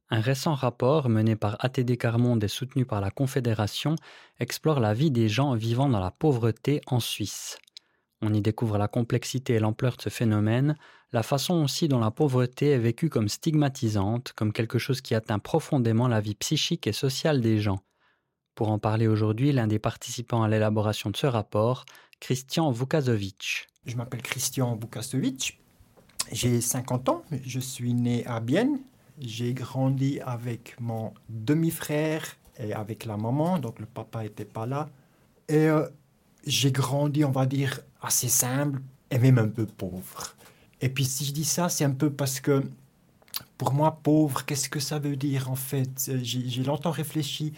Un récent rapport mené par ATD Carmonde et soutenu par la Confédération explore la vie des gens vivant dans la pauvreté en Suisse. On y découvre la complexité et l'ampleur de ce phénomène, la façon aussi dont la pauvreté est vécue comme stigmatisante, comme quelque chose qui atteint profondément la vie psychique et sociale des gens. Pour en parler aujourd'hui, l'un des participants à l'élaboration de ce rapport, Christian Vukasovic. Je m'appelle Christian Vukasovic, j'ai 50 ans, je suis né à Bienne, j'ai grandi avec mon demi-frère et avec la maman, donc le papa n'était pas là. Et j'ai grandi, on va dire, assez simple et même un peu pauvre. Et puis si je dis ça, c'est un peu parce que pour moi, pauvre, qu'est-ce que ça veut dire en fait? J'ai longtemps réfléchi.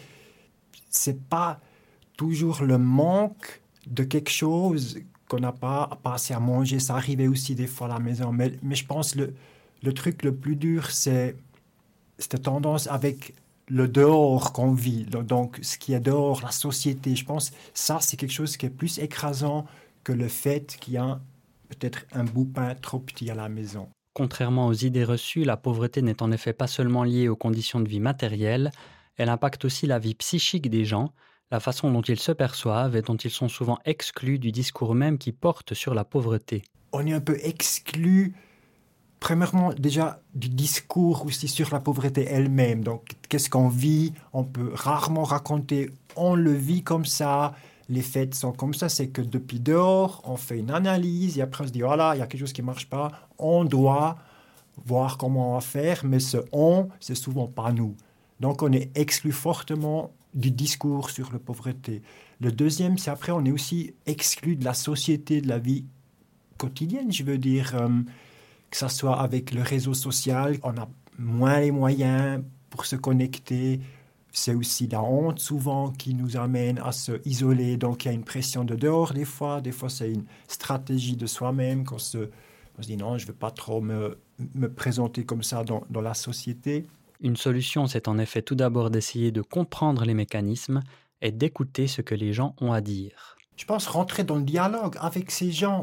C'est pas toujours le manque de quelque chose qu'on n'a pas assez à manger. Ça arrivait aussi des fois à la maison. Mais je pense que le truc le plus dur, c'est cette tendance avec le dehors qu'on vit. Donc, ce qui est dehors, la société, je pense ça, c'est quelque chose qui est plus écrasant que le fait qu'il y a peut-être un bout de pain trop petit à la maison. Contrairement aux idées reçues, la pauvreté n'est en effet pas seulement liée aux conditions de vie matérielles, elle impacte aussi la vie psychique des gens, la façon dont ils se perçoivent et dont ils sont souvent exclus du discours même qui porte sur la pauvreté. On est un peu exclu, premièrement, déjà du discours aussi sur la pauvreté elle-même. Donc, qu'est-ce qu'on vit? On peut rarement raconter, on le vit comme ça, les faits sont comme ça, c'est que depuis dehors, on fait une analyse et après on se dit, voilà, il y a quelque chose qui ne marche pas, on doit voir comment on va faire, mais ce on, c'est souvent pas nous. Donc, on est exclu fortement du discours sur la pauvreté. Le deuxième, c'est après, on est aussi exclu de la société, de la vie quotidienne, je veux dire, que ça soit avec le réseau social, on a moins les moyens pour se connecter. C'est aussi la honte souvent qui nous amène à se isoler. Donc il y a une pression de dehors des fois. Des fois c'est une stratégie de soi-même qu'on se dit non, je ne veux pas trop me présenter comme ça dans la société. Une solution, c'est en effet tout d'abord d'essayer de comprendre les mécanismes et d'écouter ce que les gens ont à dire. Je pense rentrer dans le dialogue avec ces gens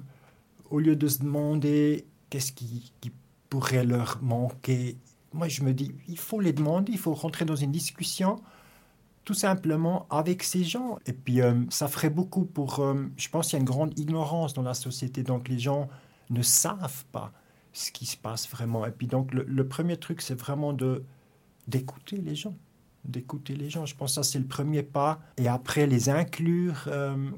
au lieu de se demander qu'est-ce qui pourrait leur manquer. Moi, je me dis, il faut les demander, il faut rentrer dans une discussion tout simplement avec ces gens. Et puis, ça ferait beaucoup pour... je pense qu'il y a une grande ignorance dans la société, donc les gens ne savent pas ce qui se passe vraiment. Et puis, donc, le premier truc, c'est vraiment d'écouter les gens. D'écouter les gens. Je pense que ça, c'est le premier pas. Et après, les inclure,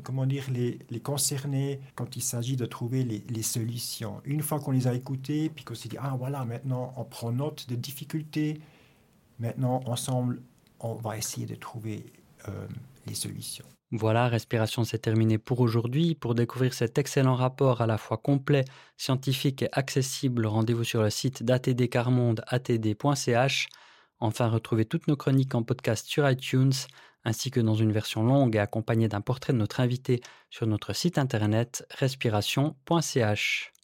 les concerner quand il s'agit de trouver les solutions. Une fois qu'on les a écoutés, puis qu'on s'est dit, ah voilà, maintenant, on prend note des difficultés. Maintenant, ensemble, on va essayer de trouver les solutions. Voilà, Respiration, c'est terminé pour aujourd'hui. Pour découvrir cet excellent rapport à la fois complet, scientifique et accessible, rendez-vous sur le site d'ATD Carmonde, atd.ch. Enfin, retrouvez toutes nos chroniques en podcast sur iTunes, ainsi que dans une version longue et accompagnée d'un portrait de notre invité sur notre site internet respiration.ch.